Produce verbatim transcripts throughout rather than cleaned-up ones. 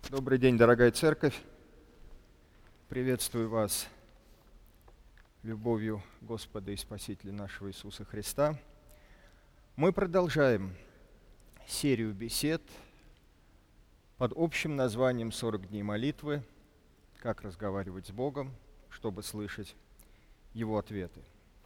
Добрый день, дорогая церковь. Приветствую вас любовью Господа и Спасителя нашего Иисуса Христа. Мы продолжаем серию бесед под общим названием «сорок дней молитвы. Как разговаривать с Богом, чтобы слышать Его ответы».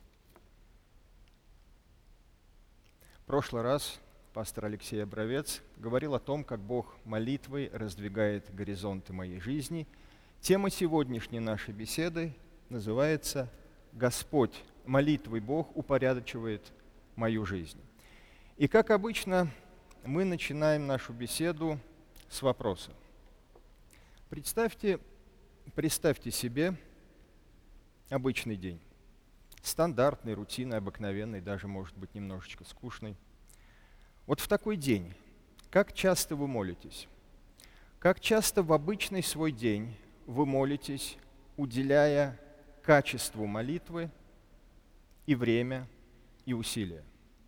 В прошлый раз пастор Алексей Обровец говорил о том, как Бог молитвой раздвигает горизонты моей жизни. Тема сегодняшней нашей беседы называется «Господь, молитвой Бог упорядочивает мою жизнь». И, как обычно, мы начинаем нашу беседу с вопроса. Представьте, представьте себе обычный день. Стандартный, рутинный, обыкновенный, даже, может быть, немножечко скучный. Вот в такой день, как часто вы молитесь? Как часто в обычный свой день вы молитесь, уделяя качеству молитвы и время, и усилия?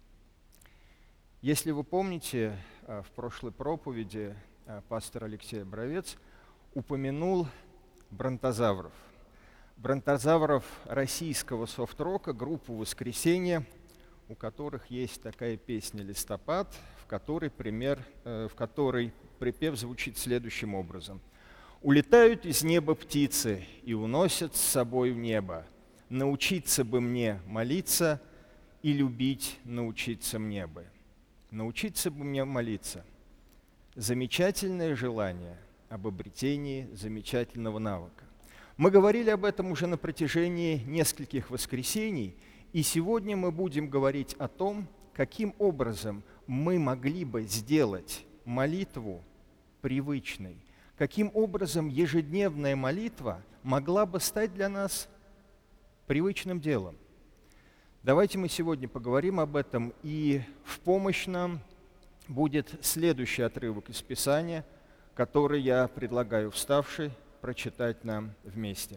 Если вы помните, в прошлой проповеди пастор Алексей Обровец упомянул бронтозавров. Бронтозавров российского софт-рока, группу «Воскресенье», у которых есть такая песня «Листопад», в которой, пример, э, в которой припев звучит следующим образом. «Улетают из неба птицы и уносят с собой в небо. Научиться бы мне молиться и любить научиться мне бы». Научиться бы мне молиться. Замечательное желание об обретении замечательного навыка. Мы говорили об этом уже на протяжении нескольких воскресений, и сегодня мы будем говорить о том, каким образом мы могли бы сделать молитву привычной, каким образом ежедневная молитва могла бы стать для нас привычным делом. Давайте мы сегодня поговорим об этом, и в помощь нам будет следующий отрывок из Писания, который я предлагаю вставший прочитать нам вместе.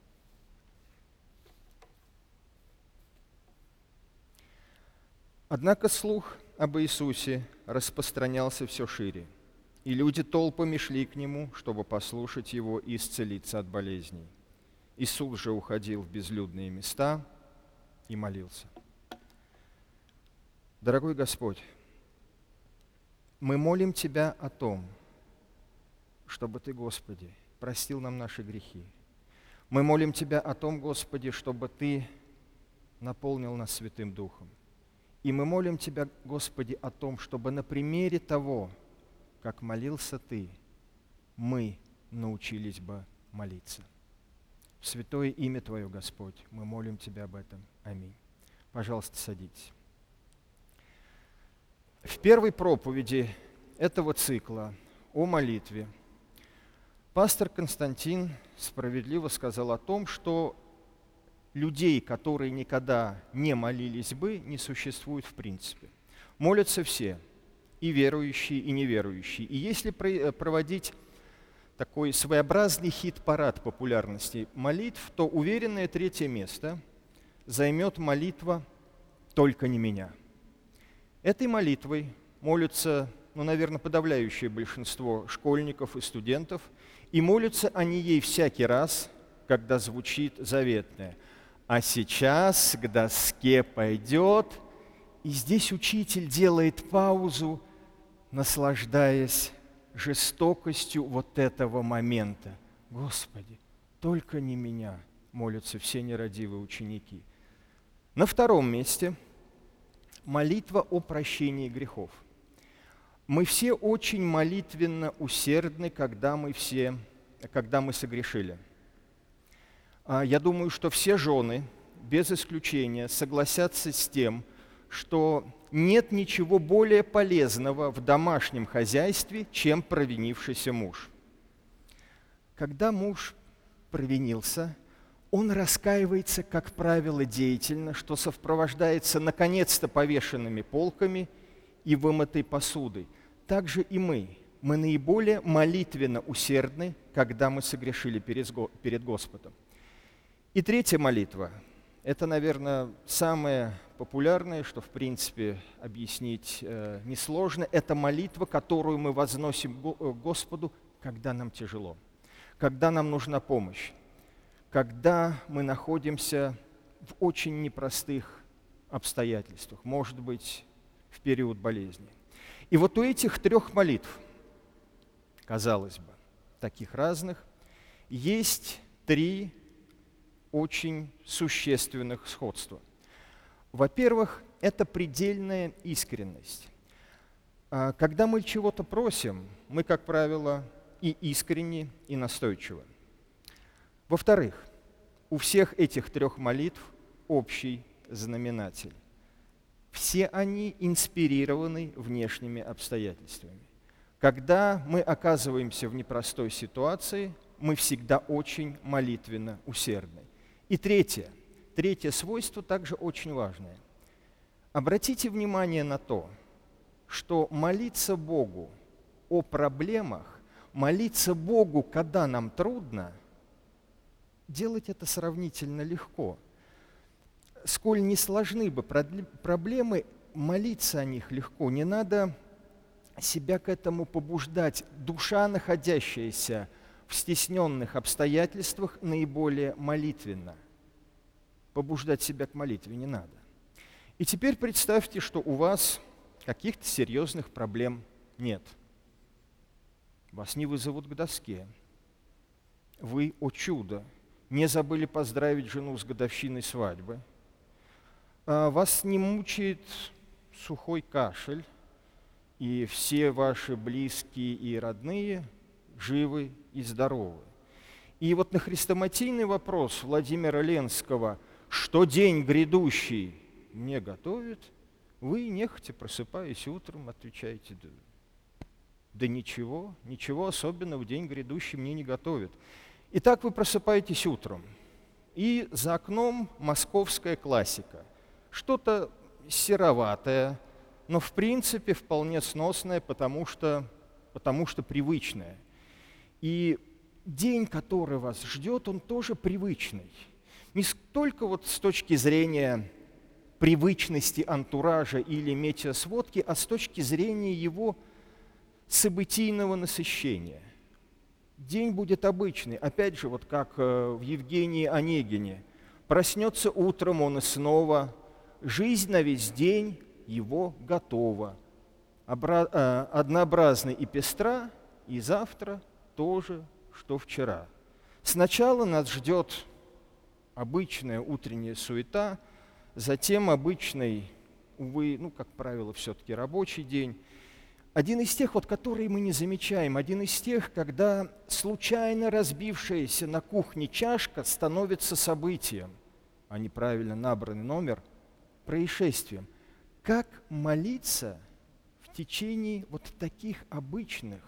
Однако слух об Иисусе распространялся все шире, и люди толпами шли к Нему, чтобы послушать Его и исцелиться от болезней. Иисус же уходил в безлюдные места и молился. Дорогой Господь, мы молим Тебя о том, чтобы Ты, Господи, простил нам наши грехи. Мы молим Тебя о том, Господи, чтобы Ты наполнил нас Святым Духом. И мы молим Тебя, Господи, о том, чтобы на примере того, как молился Ты, мы научились бы молиться. В святое имя Твое, Господь, мы молим Тебя об этом. Аминь. Пожалуйста, садитесь. В первой проповеди этого цикла о молитве пастор Константин справедливо сказал о том, что людей, которые никогда не молились бы, не существует в принципе. Молятся все, и верующие, и неверующие. И если проводить такой своеобразный хит-парад популярности молитв, то уверенное третье место займет молитва «Только не меня». Этой молитвой молятся, ну, наверное, подавляющее большинство школьников и студентов, и молятся они ей всякий раз, когда звучит заветное: «А сейчас к доске пойдет», и здесь учитель делает паузу, наслаждаясь жестокостью вот этого момента. «Господи, только не меня», молятся все нерадивые ученики. На втором месте молитва о прощении грехов. Мы все очень молитвенно усердны, когда мы все, когда мы согрешили. Я думаю, что все жены, без исключения, согласятся с тем, что нет ничего более полезного в домашнем хозяйстве, чем провинившийся муж. Когда муж провинился, он раскаивается, как правило, деятельно, что сопровождается наконец-то повешенными полками и вымытой посудой. Также и мы. Мы наиболее молитвенно усердны, когда мы согрешили перед Господом. И третья молитва – это, наверное, самое популярное, что, в принципе, объяснить э, несложно. Это молитва, которую мы возносим Господу когда нам тяжело, когда нам нужна помощь, когда мы находимся в очень непростых обстоятельствах, может быть, в период болезни. И вот у этих трех молитв, казалось бы, таких разных, есть три очень существенных сходства. Во-первых, это предельная искренность. Когда мы чего-то просим, мы, как правило, и искренне, и настойчивы. Во-вторых, у всех этих трех молитв общий знаменатель. Все они инспирированы внешними обстоятельствами. Когда мы оказываемся в непростой ситуации, мы всегда очень молитвенно усердны. И третье, третье свойство также очень важное. Обратите внимание на то, что молиться Богу о проблемах, молиться Богу, когда нам трудно, делать это сравнительно легко. Сколь не сложны бы проблемы, молиться о них легко. Не надо себя к этому побуждать. Душа, находящаяся в стесненных обстоятельствах, наиболее молитвенна. Побуждать себя к молитве не надо. И теперь представьте, что у вас каких-то серьезных проблем нет. Вас не вызовут к доске. Вы, о чудо, не забыли поздравить жену с годовщиной свадьбы. Вас не мучает сухой кашель, и все ваши близкие и родные живы и здоровы. И вот на хрестоматийный вопрос Владимира Ленского, что день грядущий мне готовит, вы, нехотя просыпаясь утром, отвечаете: да, да ничего, ничего особенного в день грядущий мне не готовит. Итак, вы просыпаетесь утром, и за окном московская классика. Что-то сероватое, но в принципе вполне сносное, потому что, потому что привычное. И день, который вас ждет, он тоже привычный. Не столько вот с точки зрения привычности антуража или метеосводки, а с точки зрения его событийного насыщения. День будет обычный, опять же, вот как в Евгении Онегине. Проснется утром он и снова, жизнь на весь день его готова. Обра- э, однообразна и пестра, и завтра тоже, что вчера. Сначала нас ждет обычная утренняя суета, затем обычный, увы, ну, как правило, все-таки рабочий день. Один из тех, вот, которые мы не замечаем, один из тех, когда случайно разбившаяся на кухне чашка становится событием, а неправильно набранный номер – происшествием. Как молиться в течение вот таких обычных,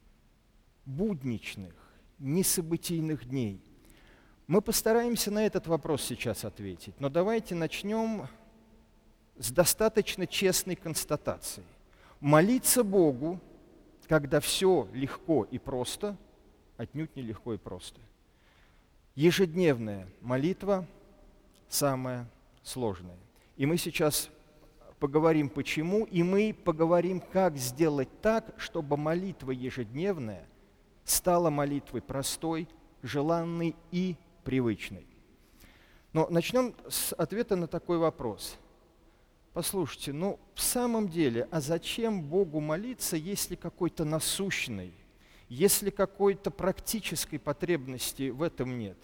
будничных, несобытийных дней? Мы постараемся на этот вопрос сейчас ответить, но давайте начнем с достаточно честной констатацией. Молиться Богу, когда все легко и просто, отнюдь не легко и просто. Ежедневная молитва самая сложная. И мы сейчас поговорим, почему, и мы поговорим, как сделать так, чтобы молитва ежедневная стала молитвой простой, желанной и привычной. Но начнем с ответа на такой вопрос. Послушайте, ну в самом деле, а зачем Богу молиться, если какой-то насущной, если какой-то практической потребности в этом нет?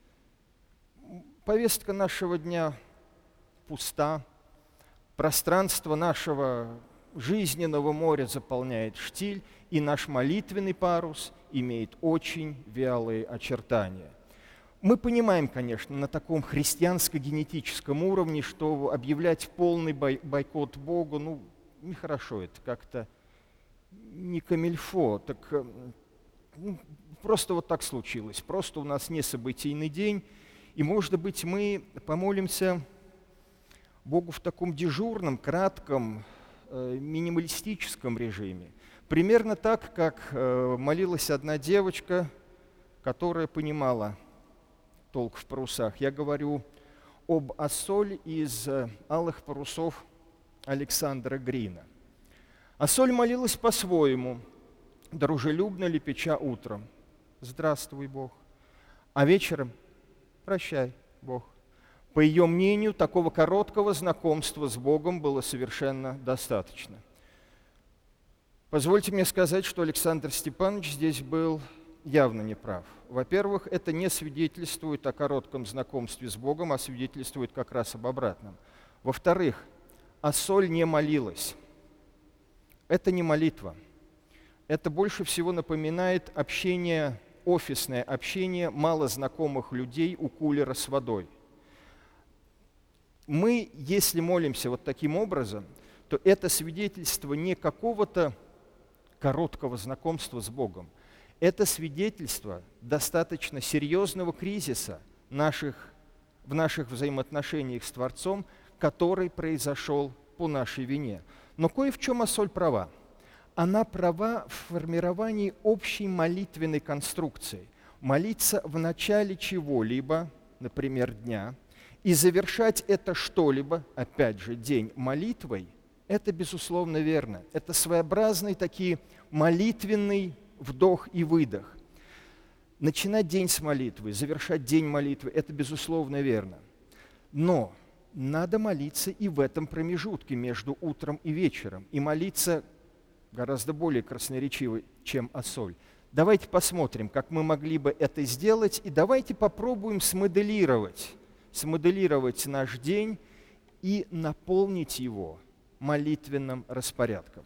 Повестка нашего дня пуста, пространство нашего жизненного моря заполняет штиль, и наш молитвенный парус имеет очень вялые очертания. Мы понимаем, конечно, на таком христианско-генетическом уровне, что объявлять полный бой- бойкот Богу, ну, нехорошо, это как-то не камильфо. Так, ну, просто вот так случилось, просто у нас не событийный день, и, может быть, мы помолимся Богу в таком дежурном, кратком, э, минималистическом режиме. Примерно так, как э, молилась одна девочка, которая понимала толк в парусах. Я говорю об Ассоль из «Алых парусов» Александра Грина. Ассоль молилась по-своему. дружелюбно лепеча утром: «Здравствуй, Бог», а вечером: «Прощай, Бог». По ее мнению, такого короткого знакомства с Богом было совершенно достаточно. Позвольте мне сказать, что Александр Степанович здесь был явно неправ. Во-первых, это не свидетельствует о коротком знакомстве с Богом, а свидетельствует как раз об обратном. Во-вторых, Ассоль не молилась. Это не молитва. Это больше всего напоминает общение, офисное общение малознакомых людей у кулера с водой. Мы, если молимся вот таким образом, то это свидетельство не какого-то короткого знакомства с Богом. Это свидетельство достаточно серьезного кризиса наших, в наших взаимоотношениях с Творцом, который произошел по нашей вине. Но кое в чем Ассоль права. Она права в формировании общей молитвенной конструкции. Молиться в начале чего-либо, например, дня, и завершать это что-либо, опять же, день молитвой, это, безусловно, верно. Это своеобразный такой молитвенный вдох и выдох. Начинать день с молитвы, завершать день молитвы – это, безусловно, верно. Но надо молиться и в этом промежутке между утром и вечером. И молиться гораздо более красноречиво, чем Ассоль. Давайте посмотрим, как мы могли бы это сделать, и давайте попробуем смоделировать, смоделировать наш день и наполнить его молитвенным распорядком.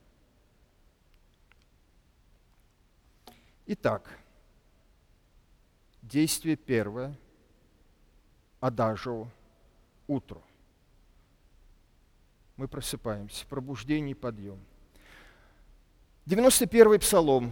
Итак, действие первое. Адажио. Утро. Мы просыпаемся. Пробуждение и подъем. девяносто первый псалом.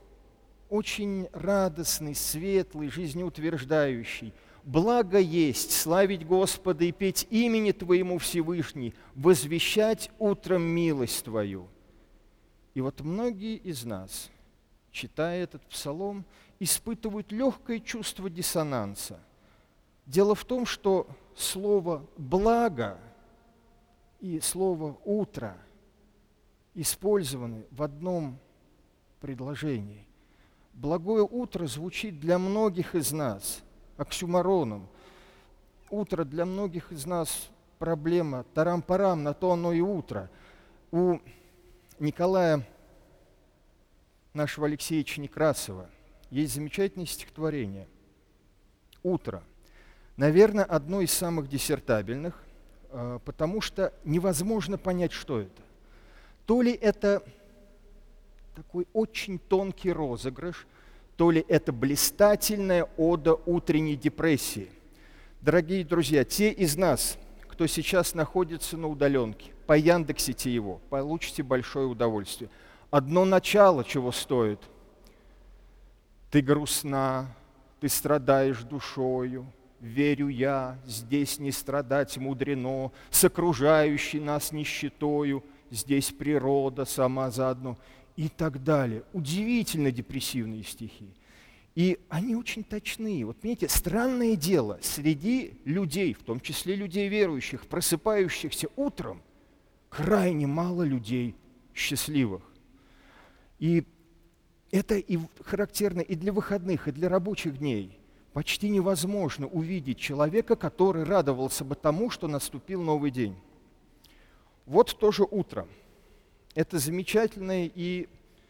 Очень радостный, светлый, жизнеутверждающий. «Благо есть славить Господа и петь имени Твоему Всевышний, возвещать утром милость Твою». И вот многие из нас, читая этот псалом, испытывают легкое чувство диссонанса. Дело в том, что слово «благо» и слово «утро» использованы в одном предложении. «Благое утро» звучит для многих из нас оксюмороном. Утро для многих из нас проблема. Тарам-парам, на то оно и утро. У Николая, нашего Алексеевича Некрасова, есть замечательное стихотворение «Утро». Наверное, одно из самых диссертабельных, потому что невозможно понять, что это. То ли это такой очень тонкий розыгрыш, то ли это блистательная ода утренней депрессии. Дорогие друзья, те из нас, кто сейчас находится на удаленке, по Яндексите его, получите большое удовольствие. Одно начало чего стоит. Ты грустна, ты страдаешь душою, верю я, здесь не страдать мудрено, с окружающей нас нищетою, здесь природа сама заодно. И так далее. Удивительно депрессивные стихи. И они очень точны. Вот понимаете, странное дело, среди людей, в том числе людей верующих, просыпающихся утром, крайне мало людей счастливых. И это и характерно и для выходных, и для рабочих дней. Почти невозможно увидеть человека, который радовался бы тому, что наступил новый день. Вот тоже утро. Это замечательная и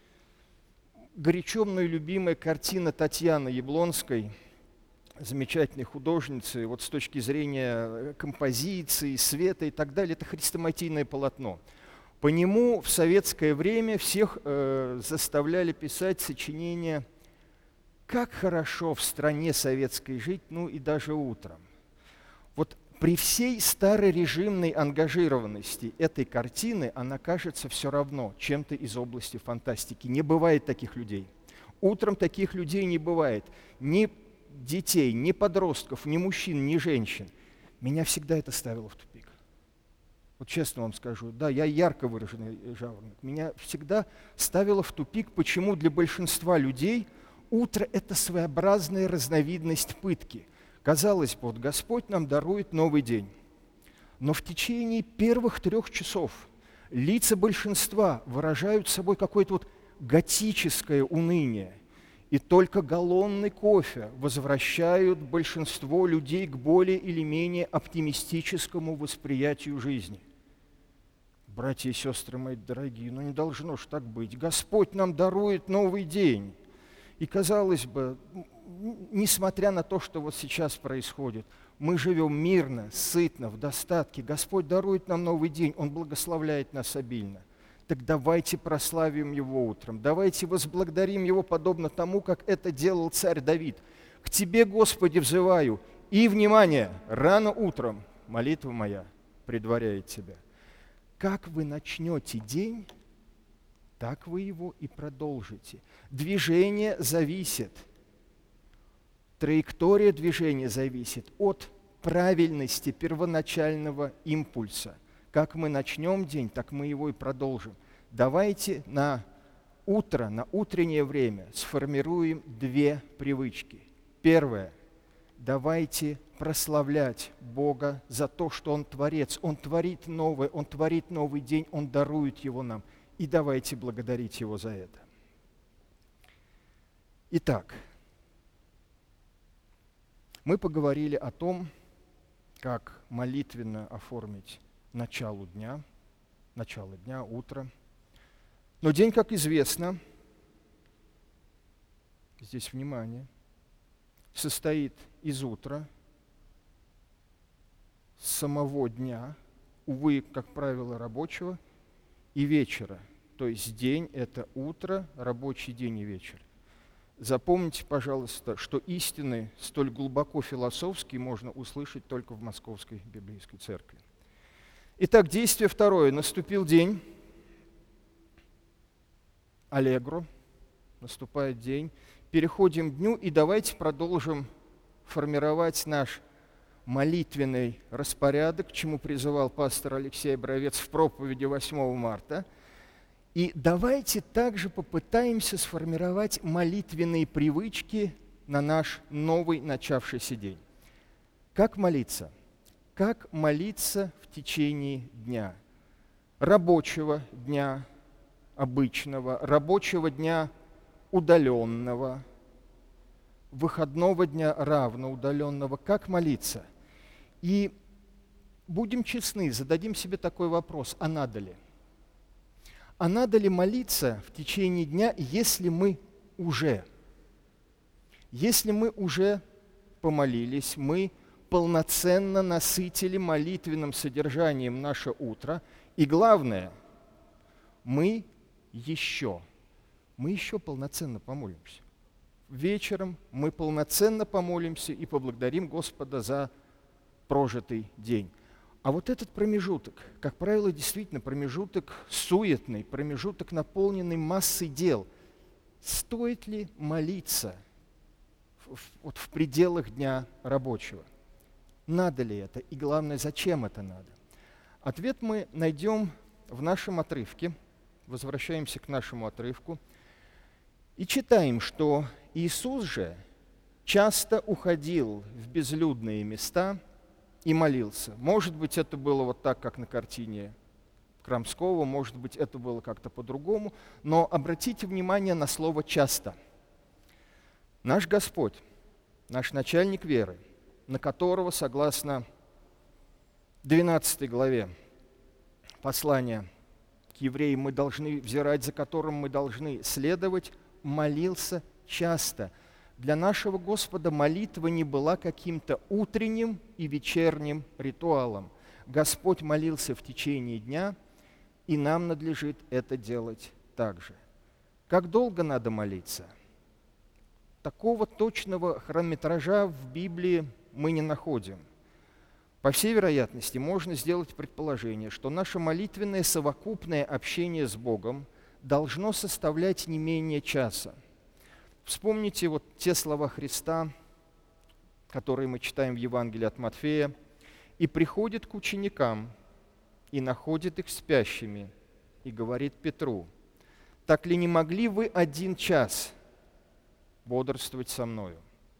горячо мной любимая картина Татьяны Яблонской, замечательной художницы, вот с точки зрения композиции, света и так далее. Это хрестоматийное полотно. По нему в советское время всех э, заставляли писать сочинения «Как хорошо в стране советской жить, ну и даже утром». Вот при всей старорежимной ангажированности этой картины она кажется все равно чем-то из области фантастики. Не бывает таких людей. Утром таких людей не бывает. Ни детей, ни подростков, ни мужчин, ни женщин. Меня всегда это ставило в тупик. Вот честно вам скажу, да, я ярко выраженный жаворонок. Меня всегда ставило в тупик, почему для большинства людей утро – это своеобразная разновидность пытки. Казалось бы, вот Господь нам дарует новый день. Но в течение первых трех часов лица большинства выражают собой какое-то вот готическое уныние, и только галлонный кофе возвращают большинство людей к более или менее оптимистическому восприятию жизни. Братья и сестры мои дорогие, ну не должно ж так быть. Господь нам дарует новый день. И, казалось бы, несмотря на то, что вот сейчас происходит, мы живем мирно, сытно, в достатке. Господь дарует нам новый день, Он благословляет нас обильно. Так давайте прославим Его утром, давайте возблагодарим Его, подобно тому, как это делал царь Давид. «К Тебе, Господи, взываю, и, внимание, рано утром молитва моя предваряет Тебя». Как вы начнете день, так вы его и продолжите. Движение зависит, траектория движения зависит от правильности первоначального импульса. Как мы начнем день, так мы его и продолжим. Давайте на утро, на утреннее время сформируем две привычки. Первое. Давайте прославлять Бога за то, что Он Творец. Он творит новое, Он творит новый день, Он дарует его нам. И давайте благодарить Его за это. Итак, мы поговорили о том, как молитвенно оформить начало дня, начало дня, утро. Но день, как известно, здесь внимание, состоит из утра, самого дня, увы, как правило, рабочего, и вечера. То есть день – это утро, рабочий день и вечер. Запомните, пожалуйста, что истины столь глубоко философские можно услышать только в Московской библейской церкви. Итак, действие второе. Наступил день. Аллегро. Наступает день. Переходим к дню, и давайте продолжим формировать наш молитвенный распорядок, к чему призывал пастор Алексей Бровец в проповеди восьмого марта. И давайте также попытаемся сформировать молитвенные привычки на наш новый начавшийся день. Как молиться? Как молиться в течение дня? Рабочего дня, обычного, рабочего дня удаленного, выходного дня равно удаленного. Как молиться? И будем честны, зададим себе такой вопрос, а надо ли? А надо ли молиться в течение дня, если мы уже, если мы уже помолились, мы полноценно насытили молитвенным содержанием наше утро, и главное, мы еще, мы еще полноценно помолимся. Вечером мы полноценно помолимся и поблагодарим Господа за прожитый день. А вот этот промежуток, как правило, действительно промежуток суетный, промежуток, наполненный массой дел. Стоит ли молиться в, в, вот в пределах дня рабочего? Надо ли это? И главное, зачем это надо? Ответ мы найдем в нашем отрывке. Возвращаемся к нашему отрывку. И читаем, что Иисус же часто уходил в безлюдные места и молился. Может быть, это было вот так, как на картине Крамского, может быть, это было как-то по-другому, но обратите внимание на слово «часто». Наш Господь, наш начальник веры, на которого, согласно двенадцатой главе послания к евреям, мы должны взирать, за которым мы должны следовать, молился часто. Для нашего Господа молитва не была каким-то утренним и вечерним ритуалом. Господь молился в течение дня, и нам надлежит это делать также. Как долго надо молиться? Такого точного хронометража в Библии мы не находим. По всей вероятности, можно сделать предположение, что наше молитвенное совокупное общение с Богом должно составлять не менее часа. Вспомните вот те слова Христа, которые мы читаем в Евангелии от Матфея. «И приходит к ученикам, и находит их спящими, и говорит Петру: так ли не могли вы один час бодрствовать со мною?»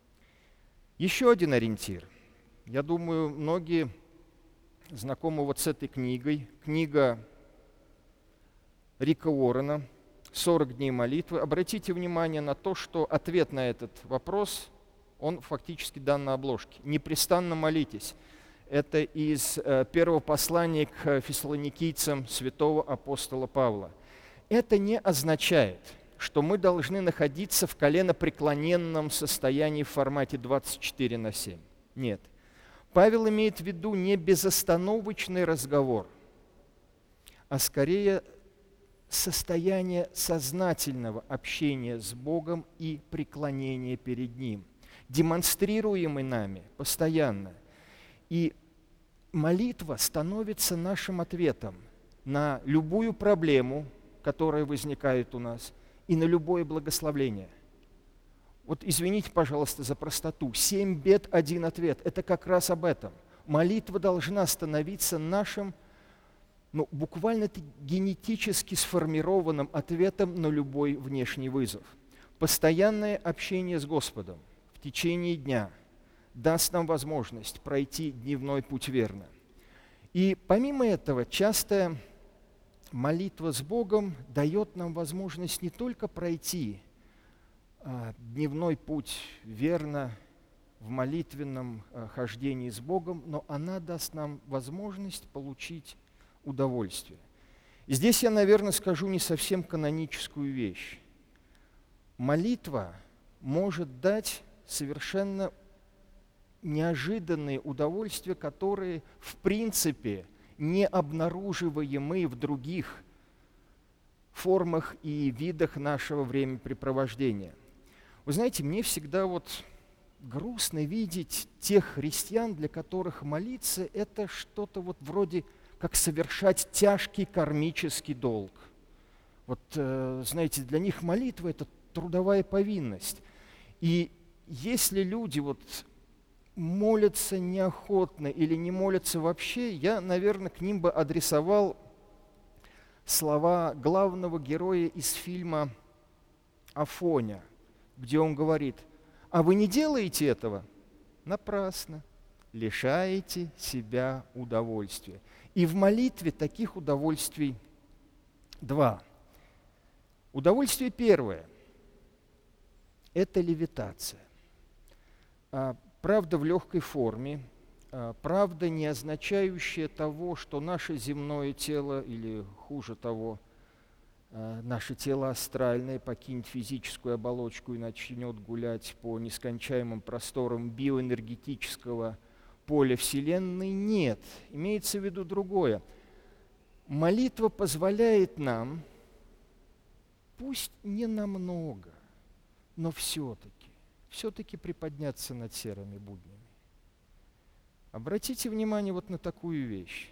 Еще один ориентир. Я думаю, многие знакомы вот с этой книгой. Книга Рика Уоррена сорок дней молитвы. Обратите внимание на то, что ответ на этот вопрос, он фактически дан на обложке. Непрестанно молитесь. Это из первого послания к фессалоникийцам святого апостола Павла. Это не означает, что мы должны находиться в коленопреклоненном состоянии в формате двадцать четыре на семь. Нет. Павел имеет в виду не безостановочный разговор, а скорее состояние сознательного общения с Богом и преклонения перед Ним, демонстрируемый нами постоянно. И молитва становится нашим ответом на любую проблему, которая возникает у нас, и на любое благословление. Вот извините, пожалуйста, за простоту. Семь бед, один ответ. Это как раз об этом. Молитва должна становиться нашим, ну, буквально генетически сформированным ответом на любой внешний вызов. Постоянное общение с Господом в течение дня даст нам возможность пройти дневной путь верно. И помимо этого, частая молитва с Богом дает нам возможность не только пройти а, дневной путь верно в молитвенном а, хождении с Богом, но она даст нам возможность получить удовольствие. И здесь я, наверное, скажу не совсем каноническую вещь. Молитва может дать совершенно неожиданные удовольствия, которые, в принципе, не обнаруживаемы в других формах и видах нашего времяпрепровождения. Вы знаете, мне всегда вот грустно видеть тех христиан, для которых молиться – это что-то вот вроде как совершать тяжкий кармический долг. Вот, знаете, для них молитва – это трудовая повинность. И если люди вот молятся неохотно или не молятся вообще, я, наверное, к ним бы адресовал слова главного героя из фильма «Афоня», где он говорит: «А вы не делаете этого? Напрасно. Лишаете себя удовольствия». И в молитве таких удовольствий два. Удовольствие первое – это левитация. Правда в легкой форме, правда не означающая того, что наше земное тело, или хуже того, наше тело астральное покинет физическую оболочку и начнет гулять по нескончаемым просторам биоэнергетического поля Вселенной. Нет, имеется в виду другое. Молитва позволяет нам, пусть не намного, но все-таки, все-таки приподняться над серыми буднями. Обратите внимание вот на такую вещь.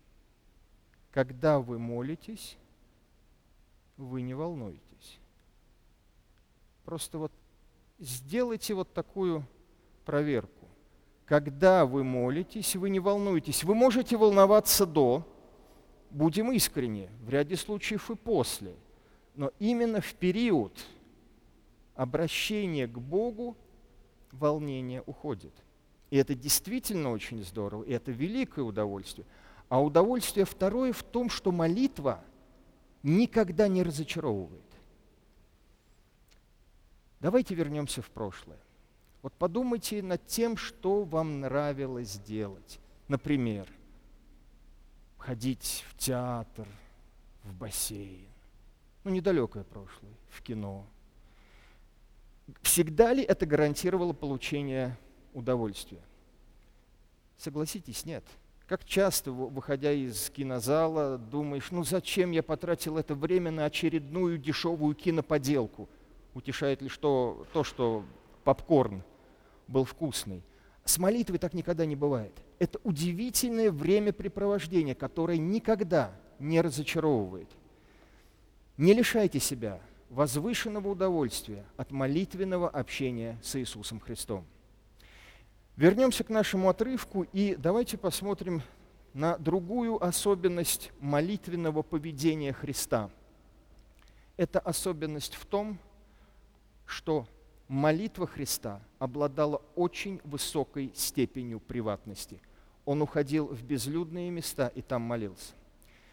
Когда вы молитесь, вы не волнуетесь. Просто вот сделайте вот такую проверку. Когда вы молитесь, вы не волнуетесь. Вы можете волноваться до, будем искренни, в ряде случаев и после. Но именно в период обращения к Богу волнение уходит. И это действительно очень здорово, и это великое удовольствие. А удовольствие второе в том, что молитва никогда не разочаровывает. Давайте вернемся в прошлое. Вот подумайте над тем, что вам нравилось делать. Например, ходить в театр, в бассейн. Ну, недалекое прошлое, в кино. Всегда ли это гарантировало получение удовольствия? Согласитесь, нет. Как часто, выходя из кинозала, думаешь: ну зачем я потратил это время на очередную дешевую киноподелку? Утешает ли что, то, что попкорн был вкусный? С молитвой так никогда не бывает. Это удивительное времяпрепровождение, которое никогда не разочаровывает. Не лишайте себя возвышенного удовольствия от молитвенного общения с Иисусом Христом. Вернемся к нашему отрывку и давайте посмотрим на другую особенность молитвенного поведения Христа. Эта особенность в том, что молитва Христа обладала очень высокой степенью приватности. Он уходил в безлюдные места и там молился. Вы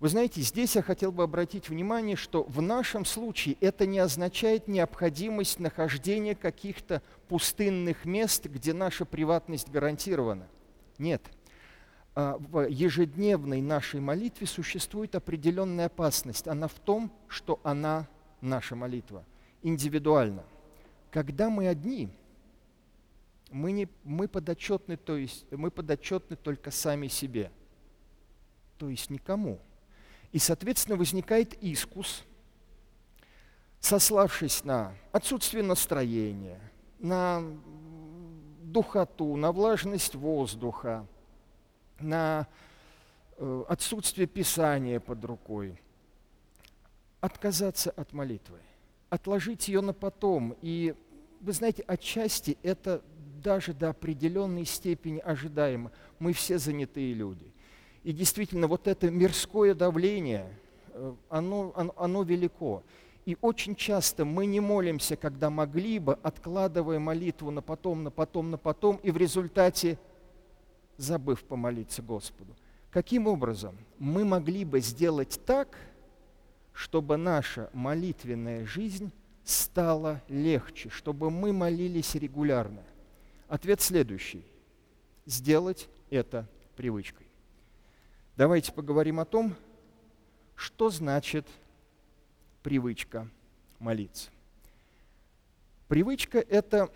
Вы знаете, здесь я хотел бы обратить внимание, что в нашем случае это не означает необходимость нахождения каких-то пустынных мест, где наша приватность гарантирована. Нет. В ежедневной нашей молитве существует определенная опасность. Она в том, что она, наша молитва, индивидуальна. Когда мы одни, мы, не, мы, подотчетны, то есть, мы подотчетны только сами себе, то есть никому. И, соответственно, возникает искус, сославшись на отсутствие настроения, на духоту, на влажность воздуха, на э, отсутствие Писания под рукой, отказаться от молитвы, отложить ее на потом. И, вы знаете, отчасти это даже до определенной степени ожидаемо. Мы все занятые люди. И действительно, вот это мирское давление, э, оно, оно, оно велико. И очень часто мы не молимся, когда могли бы, откладывая молитву на потом, на потом, на потом, и в результате забыв помолиться Господу. Каким образом мы могли бы сделать так, чтобы наша молитвенная жизнь стала легче, чтобы мы молились регулярно? Ответ следующий. Сделать это привычкой. Давайте поговорим о том, что значит привычка молиться. Привычка – это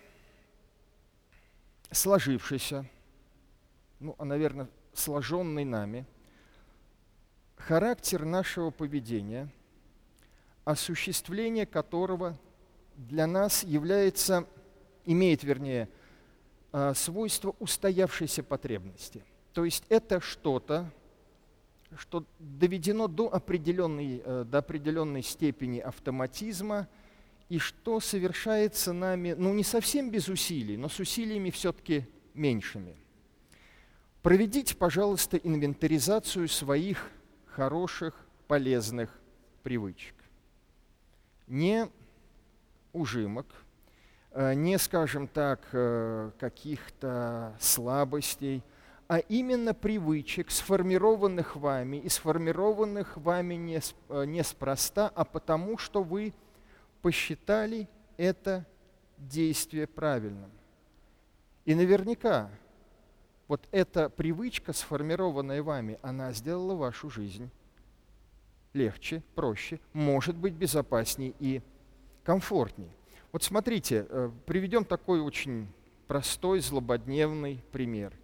сложившийся, ну, а, наверное, сложенный нами характер нашего поведения, осуществление которого для нас является, имеет, вернее, свойство устоявшейся потребности. То есть это что-то, что доведено до определенной, до определенной степени автоматизма, и что совершается нами, ну, не совсем без усилий, но с усилиями все-таки меньшими. Проведите, пожалуйста, инвентаризацию своих хороших, полезных привычек. Не ужимок, не, скажем так, каких-то слабостей, а именно привычек, сформированных вами, и сформированных вами не, неспроста, а потому, что вы посчитали это действие правильным. И наверняка вот эта привычка, сформированная вами, она сделала вашу жизнь легче, проще, может быть, безопаснее и комфортнее. Вот смотрите, приведем такой очень простой, злободневный пример.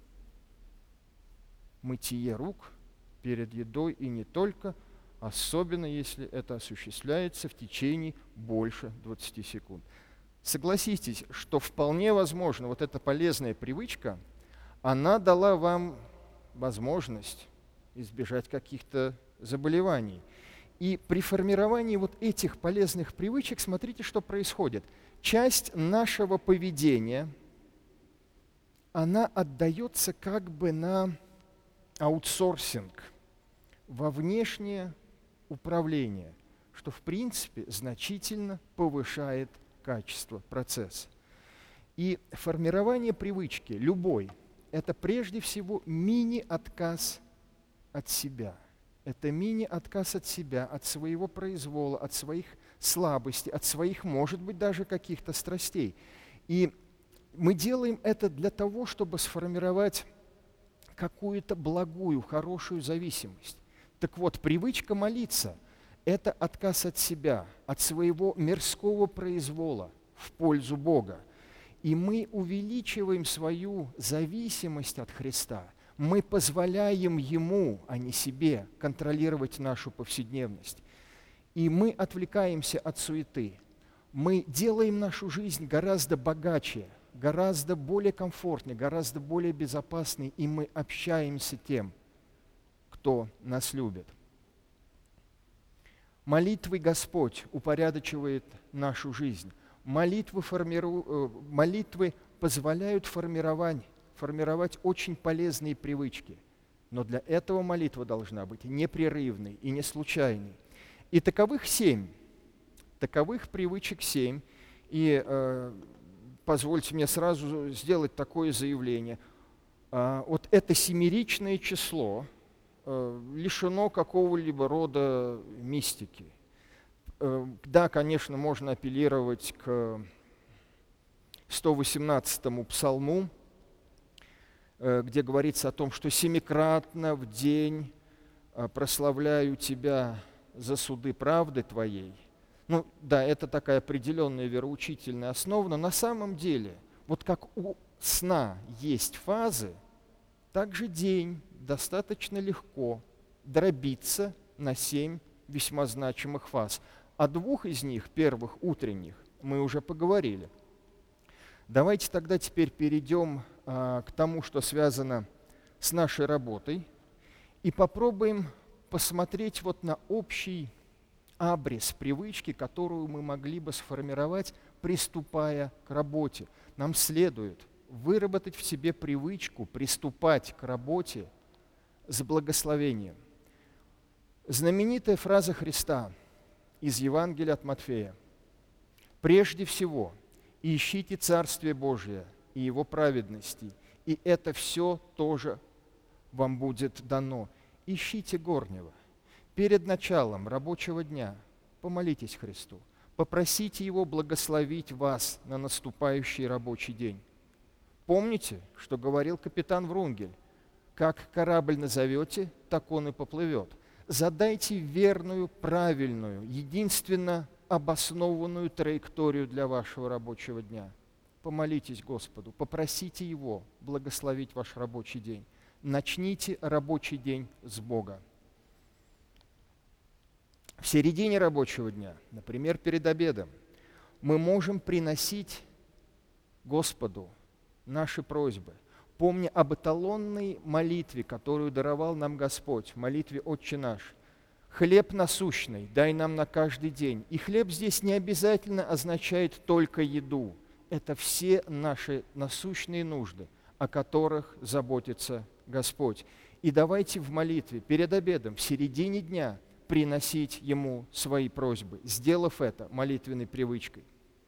Мытье рук перед едой, и не только, особенно если это осуществляется в течение больше двадцати секунд. Согласитесь, что вполне возможно, вот эта полезная привычка, она дала вам возможность избежать каких-то заболеваний. И при формировании вот этих полезных привычек, смотрите, что происходит. Часть нашего поведения, она отдается как бы на аутсорсинг, во внешнее управление, что в принципе значительно повышает качество процесса. И формирование привычки, любой, это прежде всего мини-отказ от себя. Это мини-отказ от себя, от своего произвола, от своих слабостей, от своих, может быть, даже каких-то страстей. И мы делаем это для того, чтобы сформировать какую-то благую, хорошую зависимость. Так вот, привычка молиться – это отказ от себя, от своего мирского произвола в пользу Бога. И мы увеличиваем свою зависимость от Христа. Мы позволяем Ему, а не себе, контролировать нашу повседневность. И мы отвлекаемся от суеты. Мы делаем нашу жизнь гораздо богаче, гораздо более комфортнее, гораздо более безопасной, и мы общаемся тем, кто нас любит. Молитвой Господь упорядочивает нашу жизнь. Молитвы, формиру... Молитвы позволяют формировать, формировать очень полезные привычки. Но для этого молитва должна быть непрерывной и не случайной. И таковых семь. Таковых привычек семь. И э, позвольте мне сразу сделать такое заявление. Э, вот это семеричное число, э, лишено какого-либо рода мистики. Э, да, конечно, можно апеллировать к сто восемнадцатому псалму, э, где говорится о том, что семикратно в день э, прославляю Тебя за суды правды Твоей. Ну да, это такая определенная вероучительная основа, но на самом деле, вот как у сна есть фазы, так же день достаточно легко дробится на семь весьма значимых фаз. О двух из них, первых утренних, мы уже поговорили. Давайте тогда теперь перейдем а, к тому, что связано с нашей работой, и попробуем посмотреть вот на общий абрис привычки, которую мы могли бы сформировать, приступая к работе. Нам следует выработать в себе привычку приступать к работе с благословением. Знаменитая фраза Христа из Евангелия от Матфея: «Прежде всего ищите Царствие Божие и Его праведности, и это все тоже вам будет дано. Ищите горнего». Перед началом рабочего дня помолитесь Христу, попросите Его благословить вас на наступающий рабочий день. Помните, что говорил капитан Врунгель: как корабль назовете, так он и поплывет. Задайте верную, правильную, единственно обоснованную траекторию для вашего рабочего дня. Помолитесь Господу, попросите Его благословить ваш рабочий день. Начните рабочий день с Бога. В середине рабочего дня, например, перед обедом, мы можем приносить Господу наши просьбы, помня об эталонной молитве, которую даровал нам Господь, молитве «Отче наш». «Хлеб насущный дай нам на каждый день». И хлеб здесь не обязательно означает только еду. Это все наши насущные нужды, о которых заботится Господь. И давайте в молитве перед обедом, в середине дня, приносить Ему свои просьбы, сделав это молитвенной привычкой.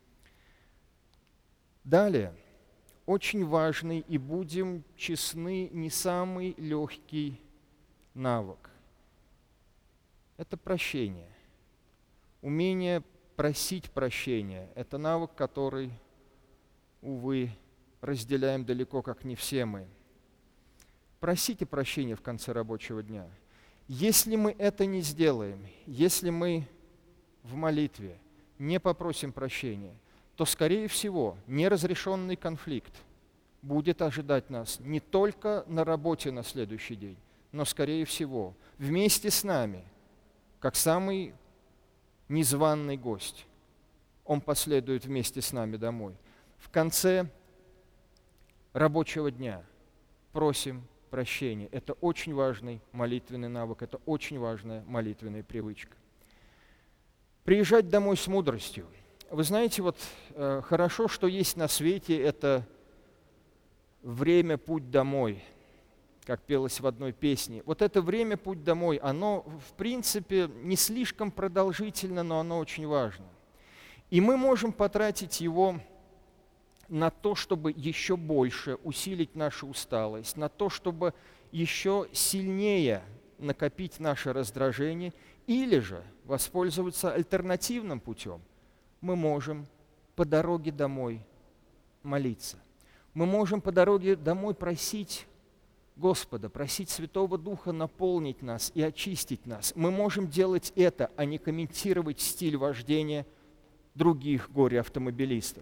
Далее, очень важный и, будем честны, не самый легкий навык – это прощение. Умение просить прощения – это навык, который, увы, разделяем далеко как не все мы. Просите прощения в конце рабочего дня. Если мы это не сделаем, если мы в молитве не попросим прощения, то, скорее всего, неразрешенный конфликт будет ожидать нас не только на работе на следующий день, но, скорее всего, вместе с нами, как самый незваный гость. Он последует вместе с нами домой. В конце рабочего дня просим прощения. Это очень важный молитвенный навык, это очень важная молитвенная привычка. Приезжать домой с мудростью. Вы знаете, вот э, хорошо, что есть на свете это время «Путь домой», как пелось в одной песне. Вот это время «Путь домой», оно, в принципе, не слишком продолжительно, но оно очень важно. И мы можем потратить его на то, чтобы еще больше усилить нашу усталость, на то, чтобы еще сильнее накопить наше раздражение, или же воспользоваться альтернативным путем. Мы можем по дороге домой молиться. Мы можем по дороге домой просить Господа, просить Святого Духа наполнить нас и очистить нас. Мы можем делать это, а не комментировать стиль вождения других горе-автомобилистов.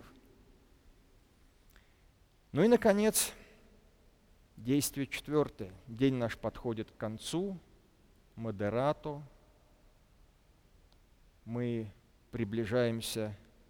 Ну и, наконец, действие четвертое. День наш подходит к концу, модерато. Мы приближаемся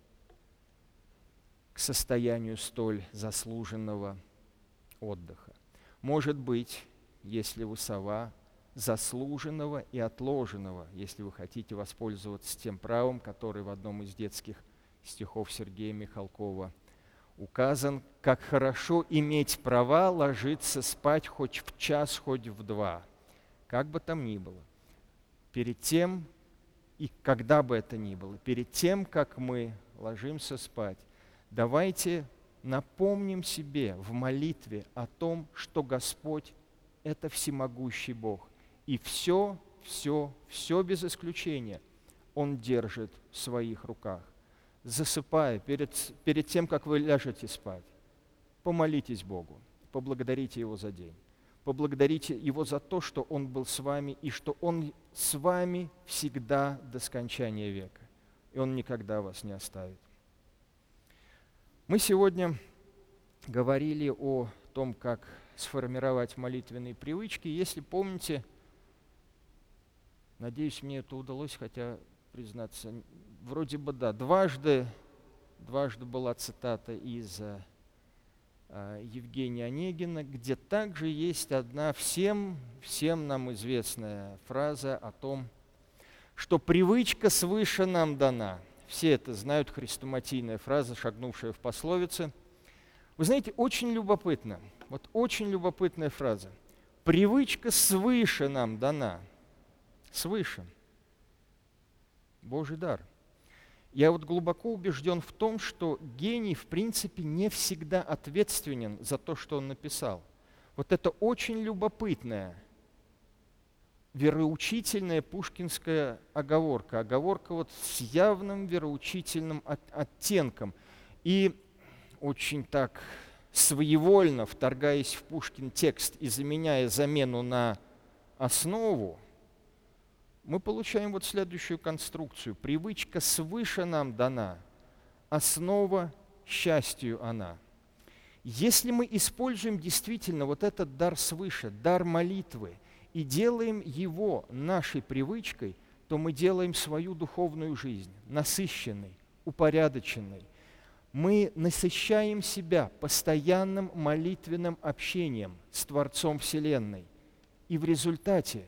к состоянию столь заслуженного отдыха. Может быть, если вы сова, заслуженного и отложенного, если вы хотите воспользоваться тем правом, который в одном из детских стихов Сергея Михалкова указан, как хорошо иметь права ложиться спать хоть в час, хоть в два. Как бы там ни было. Перед тем, и когда бы это ни было, перед тем, как мы ложимся спать, давайте напомним себе в молитве о том, что Господь – это всемогущий Бог. И все, все, все без исключения Он держит в своих руках. Засыпая, перед, перед тем, как вы ляжете спать, помолитесь Богу, поблагодарите Его за день. Поблагодарите Его за то, что Он был с вами, и что Он с вами всегда до скончания века. И Он никогда вас не оставит. Мы сегодня говорили о том, как сформировать молитвенные привычки. Если помните, надеюсь, мне это удалось, хотя, признаться, вроде бы да, дважды, дважды была цитата из Евгения Онегина, где также есть одна всем, всем нам известная фраза о том, что привычка свыше нам дана. Все это знают, хрестоматийная фраза, шагнувшая в пословицы. Вы знаете, очень любопытно, вот очень любопытная фраза. Привычка свыше нам дана. Свыше. Божий дар. Я вот глубоко убежден в том, что гений, в принципе, не всегда ответственен за то, что он написал. Вот это очень любопытная, вероучительная пушкинская оговорка. Оговорка вот с явным вероучительным от, оттенком. И очень так своевольно, вторгаясь в Пушкин текст и заменяя замену на основу, мы получаем вот следующую конструкцию. Привычка свыше нам дана, основа счастью она. Если мы используем действительно вот этот дар свыше, дар молитвы, и делаем его нашей привычкой, то мы делаем свою духовную жизнь насыщенной, упорядоченной. Мы насыщаем себя постоянным молитвенным общением с Творцом Вселенной. И в результате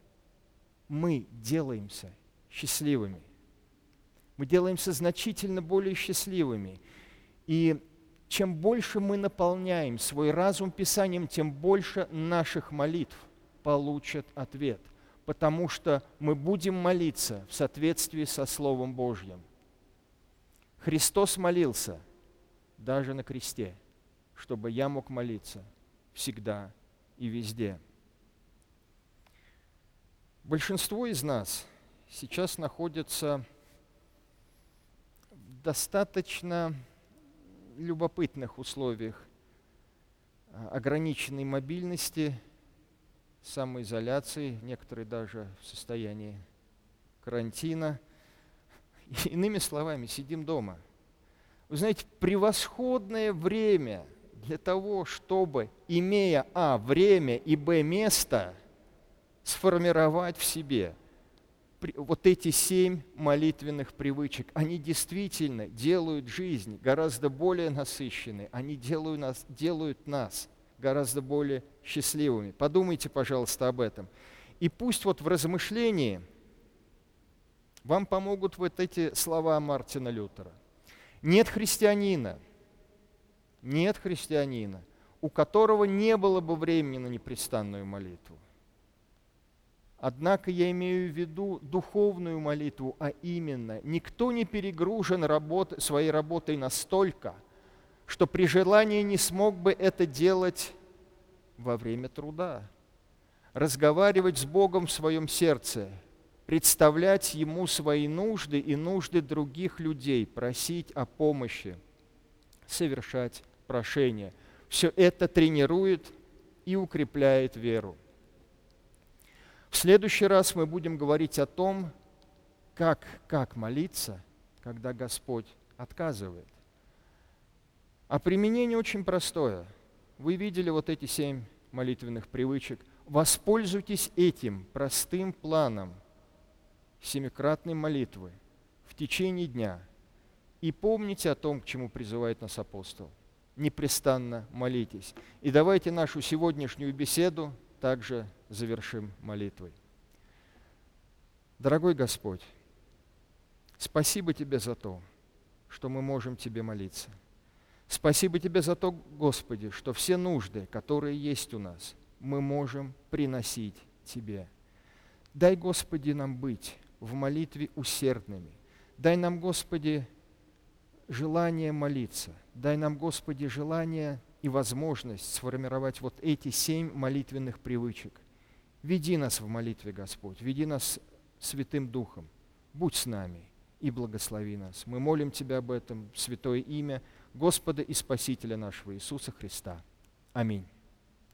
мы делаемся счастливыми. Мы делаемся значительно более счастливыми. И чем больше мы наполняем свой разум Писанием, тем больше наших молитв получат ответ. Потому что мы будем молиться в соответствии со Словом Божьим. Христос молился даже на кресте, чтобы я мог молиться всегда и везде. Большинство из нас сейчас находится в достаточно любопытных условиях ограниченной мобильности, самоизоляции, некоторые даже в состоянии карантина. Иными словами, сидим дома. Вы знаете, превосходное время для того, чтобы, имея а. время и б. место, сформировать в себе вот эти семь молитвенных привычек. Они действительно делают жизнь гораздо более насыщенной, они делают нас, делают нас гораздо более счастливыми. Подумайте, пожалуйста, об этом. И пусть вот в размышлении вам помогут вот эти слова Мартина Лютера. Нет христианина, нет христианина, у которого не было бы времени на непрестанную молитву. Однако я имею в виду духовную молитву, а именно, никто не перегружен работ, своей работой настолько, что при желании не смог бы это делать во время труда. Разговаривать с Богом в своем сердце, представлять Ему свои нужды и нужды других людей, просить о помощи, совершать прошения. Все это тренирует и укрепляет веру. В следующий раз мы будем говорить о том, как, как молиться, когда Господь отказывает. А применение очень простое. Вы видели вот эти семь молитвенных привычек. Воспользуйтесь этим простым планом семикратной молитвы в течение дня и помните о том, к чему призывает нас апостол. Непрестанно молитесь. И давайте нашу сегодняшнюю беседу также завершим молитвой. Дорогой Господь, спасибо Тебе за то, что мы можем Тебе молиться. Спасибо Тебе за то, Господи, что все нужды, которые есть у нас, мы можем приносить Тебе. Дай, Господи, нам быть в молитве усердными. Дай нам, Господи, желание молиться. Дай нам, Господи, желание и возможность сформировать вот эти семь молитвенных привычек. Веди нас в молитве, Господь, веди нас Святым Духом, будь с нами и благослови нас. Мы молим Тебя об этом в святое имя Господа и Спасителя нашего Иисуса Христа. Аминь.